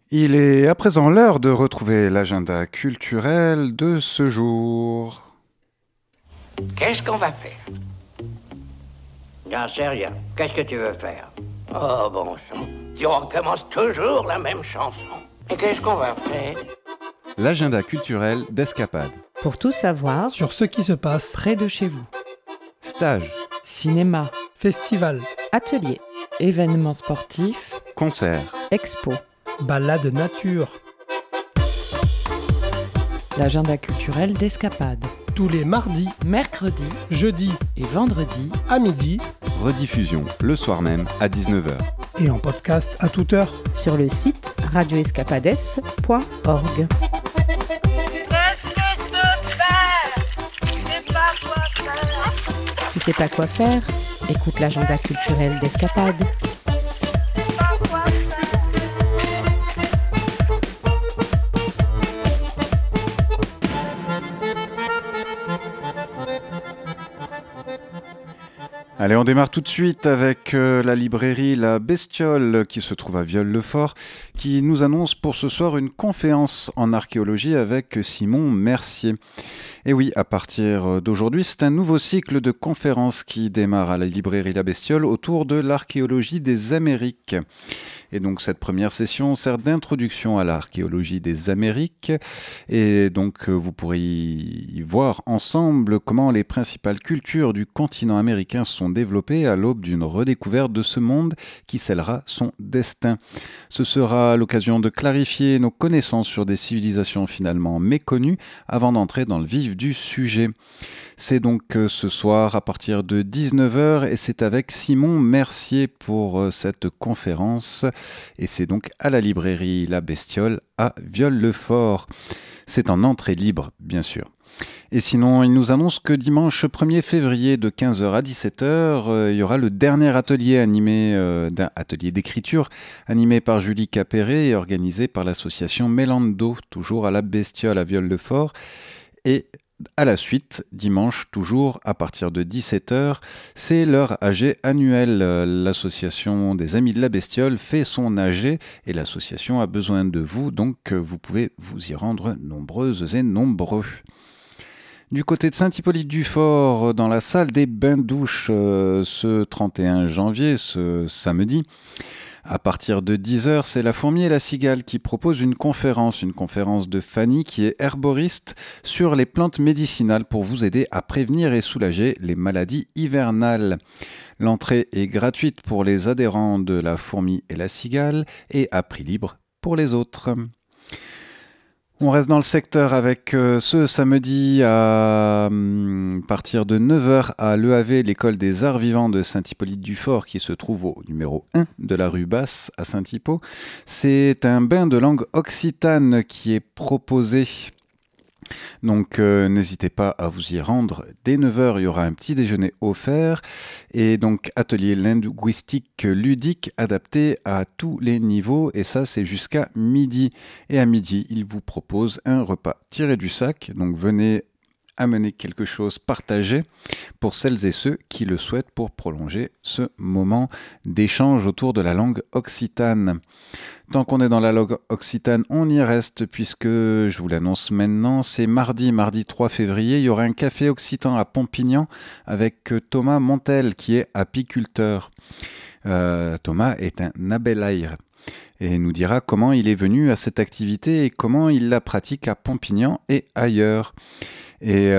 Il est à présent l'heure de retrouver l'agenda culturel de ce jour. Qu'est-ce qu'on va faire? J'en sais rien. Qu'est-ce que tu veux faire? Oh bon sang, si on recommence toujours la même chanson. Et qu'est-ce qu'on va faire? L'agenda culturel d'Escapade. Pour tout savoir sur ce qui se passe près de chez vous. Stage, Cinéma, festival, atelier, événements sportifs, concert, expo. balade nature, L'agenda culturel d'Escapade. tous les mardis, Mercredi jeudis et vendredi à midi rediffusion le soir même à 19h. et en podcast à toute heure. sur le site radioescapades.org. Qu'est-ce que je peux faire? Je sais pas quoi faire. Tu sais pas quoi faire? Écoute l'agenda culturel d'Escapade. Pas quoi faire. Allez, on démarre tout de suite avec la librairie La Bestiole qui se trouve à Viol-le-Fort, qui nous annonce pour ce soir une conférence en archéologie avec Simon Mercier. Et oui, à partir d'aujourd'hui, c'est un nouveau cycle de conférences qui démarre à la librairie La Bestiole autour de l'archéologie des Amériques. Et donc cette première session sert d'introduction à l'archéologie des Amériques. Et donc vous pourrez y voir ensemble comment les principales cultures du continent américain sont développées à l'aube d'une redécouverte de ce monde qui scellera son destin. Ce sera l'occasion de clarifier nos connaissances sur des civilisations finalement méconnues avant d'entrer dans le vif du sujet. C'est donc ce soir à partir de 19h et c'est avec Simon Mercier pour cette conférence. Et c'est donc à la librairie La Bestiole à Viol-le-Fort. C'est en entrée libre, bien sûr. Et sinon, il nous annonce que dimanche 1er février de 15h à 17h, il y aura le dernier atelier d'un atelier d'écriture animé par Julie Capéré et organisé par l'association Mélando, toujours à La Bestiole à Viol-le-Fort. Et à la suite, dimanche, toujours à partir de 17h, c'est leur AG annuel. L'association des Amis de la Bestiole fait son AG et l'association a besoin de vous, donc vous pouvez vous y rendre nombreuses et nombreux. Du côté de Saint-Hippolyte-du-Fort, dans la salle des bains-douches, ce 31 janvier, ce samedi, à partir de 10h, c'est la Fourmi et la Cigale qui propose une conférence de Fanny qui est herboriste sur les plantes médicinales pour vous aider à prévenir et soulager les maladies hivernales. L'entrée est gratuite pour les adhérents de la Fourmi et la Cigale et à prix libre pour les autres. On reste dans le secteur avec ce samedi à partir de 9h à l'EAV, l'école des arts vivants de Saint-Hippolyte-du-Fort qui se trouve au numéro 1 de la rue Basse à Saint-Hippo. C'est un bain de langue occitane qui est proposé. Donc n'hésitez pas à vous y rendre. Dès 9h, il y aura un petit déjeuner offert et donc atelier linguistique ludique adapté à tous les niveaux et ça c'est jusqu'à midi. Et à midi, il vous propose un repas tiré du sac. Donc venez amener quelque chose partagé pour celles et ceux qui le souhaitent pour prolonger ce moment d'échange autour de la langue occitane. Tant qu'on est dans la langue occitane, on y reste puisque, je vous l'annonce maintenant, c'est mardi 3 février, il y aura un café occitan à Pompignan avec Thomas Montel qui est apiculteur. Thomas est un abellaire et nous dira comment il est venu à cette activité et comment il la pratique à Pompignan et ailleurs. Et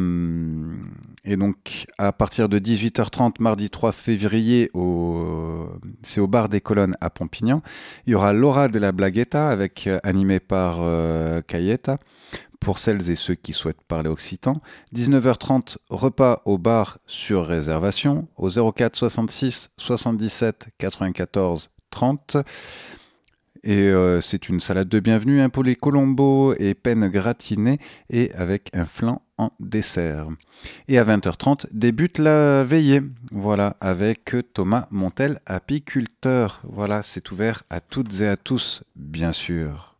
donc, à partir de 18h30, mardi 3 février, c'est au bar des Colonnes à Pompignan. Il y aura Laura de la Blaguetta, animée par Cayetta, pour celles et ceux qui souhaitent parler occitan. 19h30, repas au bar sur réservation, au 04 66 77 94 30. Et c'est une salade de bienvenue, un poulet colombo et peine gratinée et avec un flan en dessert. Et à 20h30 débute la veillée, voilà, avec Thomas Montel, apiculteur. Voilà, c'est ouvert à toutes et à tous, bien sûr.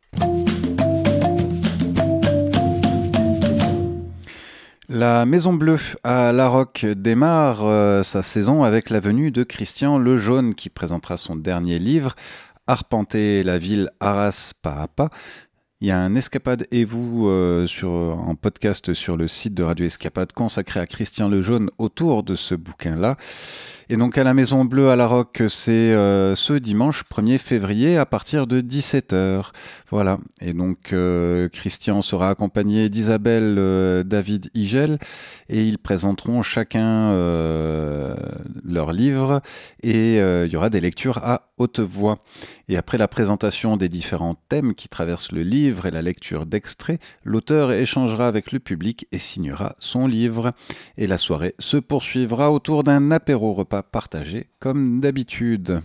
La Maison Bleue à La Roque démarre sa saison avec la venue de Christian Lejaune qui présentera son dernier livre arpenter la ville Arras pas à pas. Il y a un Escapade et vous en podcast sur le site de Radio Escapade consacré à Christian Lejaune autour de ce bouquin-là. Et donc à la Maison Bleue à La Roque, c'est ce dimanche 1er février à partir de 17h. Voilà. Et donc Christian sera accompagné d'Isabelle David Igel et ils présenteront chacun leur livre et il y aura des lectures à haute voix. Et après la présentation des différents thèmes qui traversent le livre et la lecture d'extraits, l'auteur échangera avec le public et signera son livre. Et la soirée se poursuivra autour d'un apéro-repas partagé comme d'habitude.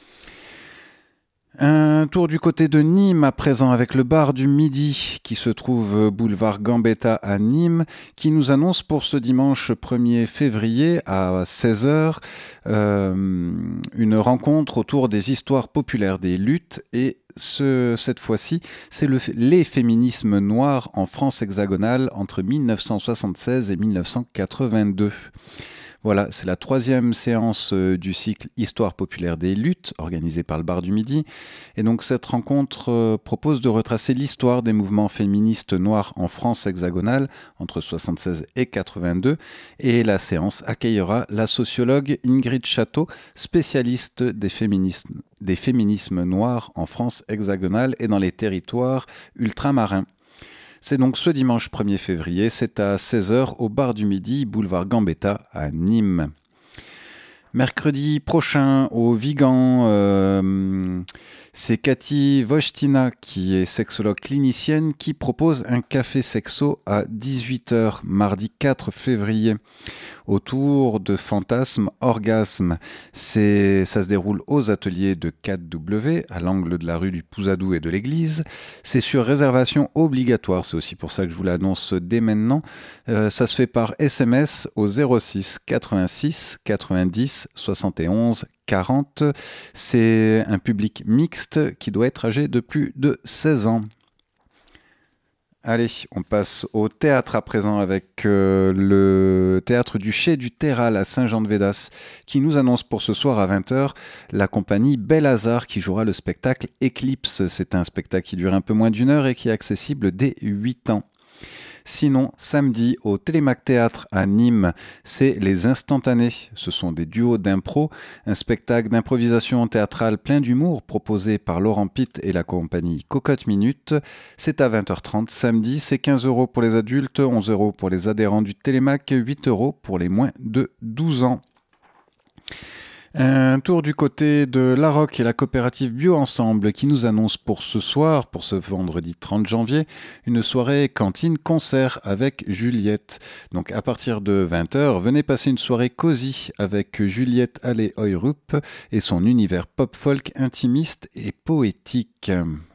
Un tour du côté de Nîmes à présent avec le bar du Midi qui se trouve boulevard Gambetta à Nîmes qui nous annonce pour ce dimanche 1er février à 16h une rencontre autour des histoires populaires des luttes et cette fois-ci c'est les féminismes noirs en France hexagonale entre 1976 et 1982. Voilà, c'est la 3e séance du cycle Histoire populaire des luttes, organisée par le Bar du Midi. Et donc cette rencontre propose de retracer l'histoire des mouvements féministes noirs en France hexagonale entre 76 et 82. Et la séance accueillera la sociologue Ingrid Château, spécialiste des féminismes noirs en France hexagonale et dans les territoires ultramarins. C'est donc ce dimanche 1er février, c'est à 16h au Bar du Midi, boulevard Gambetta à Nîmes. Mercredi prochain au Vigan, c'est Cathy Wojtina qui est sexologue clinicienne qui propose un café sexo à 18h mardi 4 février autour de fantasmes orgasmes. Ça se déroule aux ateliers de 4W à l'angle de la rue du Pousadou et de l'église. C'est sur réservation obligatoire, c'est aussi pour ça que je vous l'annonce dès maintenant. Ça se fait par SMS au 06 86 90 71 40. C'est un public mixte qui doit être âgé de plus de 16 ans. Allez, on passe au théâtre à présent avec le théâtre du Chai du Terral à Saint-Jean-de-Védas qui nous annonce pour ce soir à 20h la compagnie Bel Hasard qui jouera le spectacle Éclipse. C'est un spectacle qui dure un peu moins d'1 heure et qui est accessible dès 8 ans. Sinon, samedi, au Télémac Théâtre à Nîmes, c'est Les Instantanés. Ce sont des duos d'impro, un spectacle d'improvisation théâtrale plein d'humour proposé par Laurent Pitt et la compagnie Cocotte Minute. C'est à 20h30 samedi, c'est 15 € pour les adultes, 11 € pour les adhérents du Télémac, 8 € pour les moins de 12 ans. Un tour du côté de La Roque et la coopérative Bio Ensemble qui nous annonce pour ce soir, pour ce vendredi 30 janvier, une soirée cantine-concert avec Juliette. Donc à partir de 20h, venez passer une soirée cosy avec Juliette Allé-Oyrup et son univers pop-folk intimiste et poétique.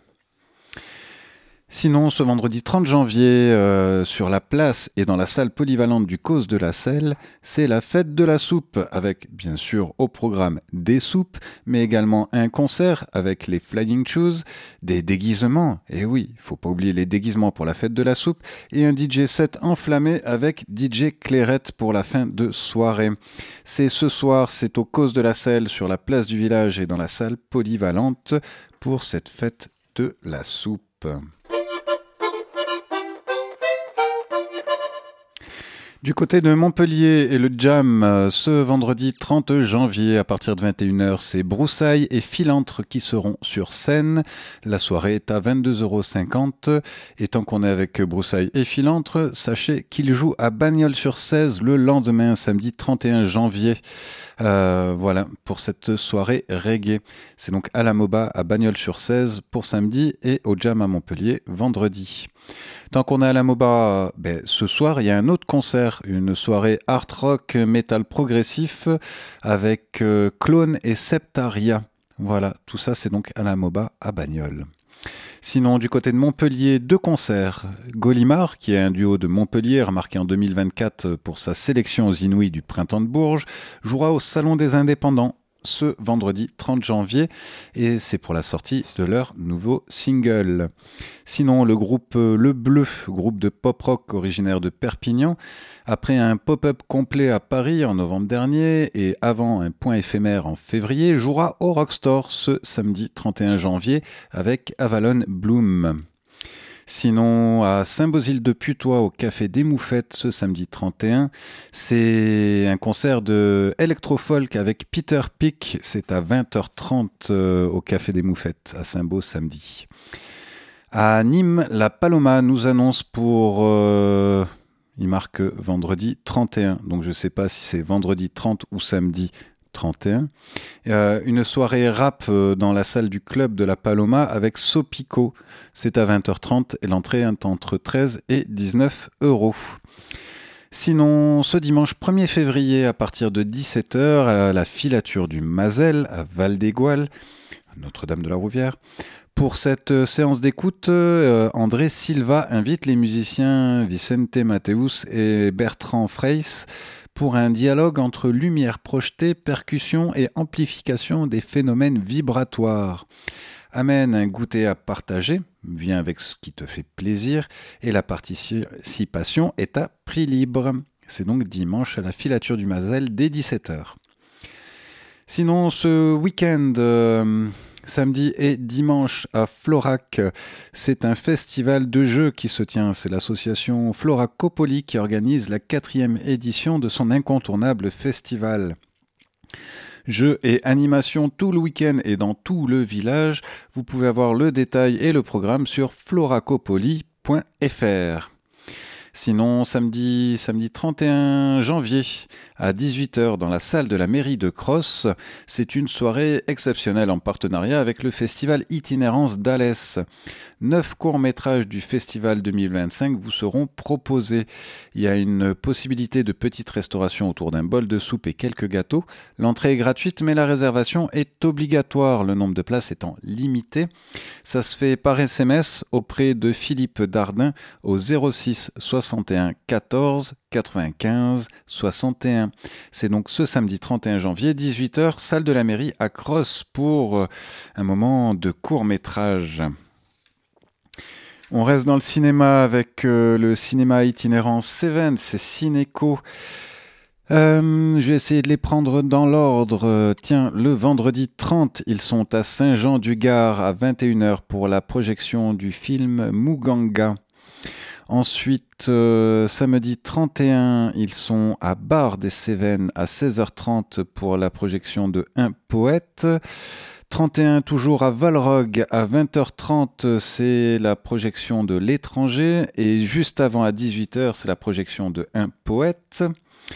Sinon, ce vendredi 30 janvier, sur la place et dans la salle polyvalente du Cause de la Selle, c'est la fête de la soupe, avec bien sûr au programme des soupes, mais également un concert avec les Flying Shoes, des déguisements, et oui, il faut pas oublier les déguisements pour la fête de la soupe, et un DJ set enflammé avec DJ Clairette pour la fin de soirée. C'est ce soir, c'est au Cause de la Selle, sur la place du village et dans la salle polyvalente, pour cette fête de la soupe. Du côté de Montpellier et le Jam, ce vendredi 30 janvier à partir de 21h, c'est Broussailles et Philantre qui seront sur scène. La soirée est à 22,50 €. Et tant qu'on est avec Broussailles et Philantre, sachez qu'ils jouent à Bagnols-sur-Cèze le lendemain, samedi 31 janvier. Voilà, pour cette soirée reggae. C'est donc à la Moba à Bagnols-sur-Cèze pour samedi et au Jam à Montpellier vendredi. Tant qu'on est à la Moba, ce soir, il y a un autre concert, une soirée art rock metal progressif avec Clone et Septaria. Voilà, tout ça c'est donc à la Moba à Bagnols. Sinon, du côté de Montpellier, 2 concerts. Golimard, qui est un duo de Montpellier, remarqué en 2024 pour sa sélection aux Inouïs du Printemps de Bourges, jouera au Salon des Indépendants ce vendredi 30 janvier et c'est pour la sortie de leur nouveau single. Sinon, le groupe Le Bleu, groupe de pop-rock originaire de Perpignan, après un pop-up complet à Paris en novembre dernier et avant un point éphémère en février, jouera au Rockstore ce samedi 31 janvier avec Avalon Bloom. Sinon, à Saint-Bosile-de-Putois, au Café des Moufettes, ce samedi 31, c'est un concert de électro-folk avec Peter Pick. C'est à 20h30 au Café des Moufettes, à Saint-Beau, samedi. À Nîmes, la Paloma nous annonce pour... il marque vendredi 31, donc je ne sais pas si c'est vendredi 30 ou samedi 31. Une soirée rap dans la salle du club de la Paloma avec Sopico. C'est à 20h30 et l'entrée est entre 13 et 19 €. Sinon, ce dimanche 1er février à partir de 17h à la filature du Mazel à Val-d'Égoal, Notre-Dame de la Rouvière. Pour cette séance d'écoute, André Silva invite les musiciens Vicente Mateus et Bertrand Freys pour un dialogue entre lumière projetée, percussion et amplification des phénomènes vibratoires. Amène un goûter à partager, viens avec ce qui te fait plaisir, et la participation est à prix libre. C'est donc dimanche à la filature du Mazel dès 17h. Sinon, ce week-end... samedi et dimanche à Florac, c'est un festival de jeux qui se tient. C'est l'association Floracopoli qui organise la 4e édition de son incontournable festival. Jeux et animations tout le week-end et dans tout le village. Vous pouvez avoir le détail et le programme sur floracopoli.fr. Sinon, samedi 31 janvier à 18h dans la salle de la mairie de Cross, c'est une soirée exceptionnelle en partenariat avec le festival Itinérance d'Alès. 9 courts-métrages du festival 2025 vous seront proposés. Il y a une possibilité de petite restauration autour d'un bol de soupe et quelques gâteaux. L'entrée est gratuite mais la réservation est obligatoire, le nombre de places étant limité. Ça se fait par SMS auprès de Philippe Dardin au 06 61 14 95 61. C'est donc ce samedi 31 janvier, 18h, salle de la mairie à Cross pour un moment de court-métrage. On reste dans le cinéma avec le cinéma itinérant Seven, c'est Cinéco. Je vais essayer de les prendre dans l'ordre. Tiens, le vendredi 30, ils sont à Saint-Jean-du-Gard à 21h pour la projection du film Muganga. Ensuite, samedi 31, ils sont à Bar-des-Cévennes à 16h30 pour la projection de Un poète. 31, toujours à Valrogue, à 20h30, c'est la projection de L'étranger. Et juste avant, à 18h, c'est la projection de Un poète.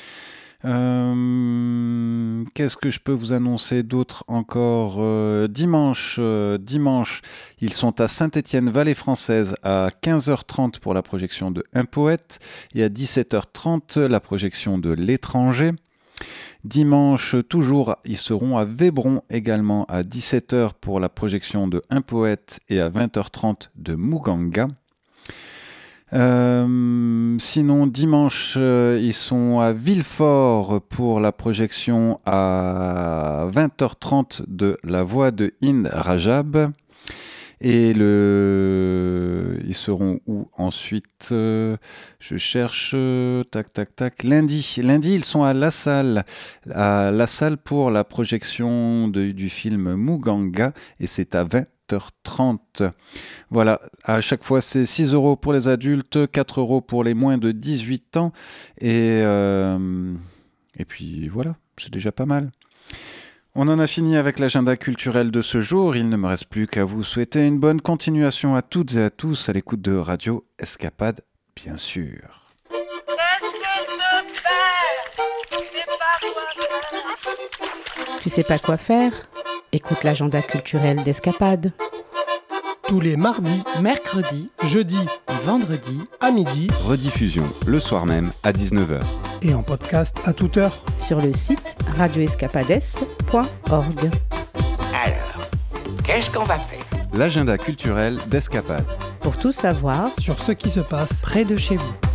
Qu'est-ce que je peux vous annoncer d'autre encore? Dimanche, ils sont à Saint-Étienne-Vallée Française à 15h30 pour la projection de Un poète et à 17h30 la projection de L'étranger. Dimanche, toujours, ils seront à Vébron également à 17h pour la projection de Un poète et à 20h30 de Muganga. Sinon, dimanche, ils sont à Villefort pour la projection à 20h30 de La Voix de Hind Rajab. Et ils seront où ensuite? Je cherche. Lundi, ils sont à La Salle pour la projection du film Muganga et c'est à 20h30. Voilà, à chaque fois c'est 6 € pour les adultes, 4 € pour les moins de 18 ans et puis voilà, c'est déjà pas mal. On en a fini avec l'agenda culturel de ce jour. Il ne me reste plus qu'à vous souhaiter une bonne continuation à toutes et à tous à l'écoute de Radio Escapade, bien sûr. Qu'est-ce que je peux faire? Je sais pas quoi faire. Tu sais pas quoi faire? Écoute l'agenda culturel d'Escapade. Tous les mardis, mercredi, jeudis et vendredi à midi Rediffusion le soir même à 19h. et en podcast à toute heure. Sur le site radioescapades.org. Alors, qu'est-ce qu'on va faire? L'agenda culturel d'Escapade. Pour tout savoir Sur ce qui se passe près de chez vous.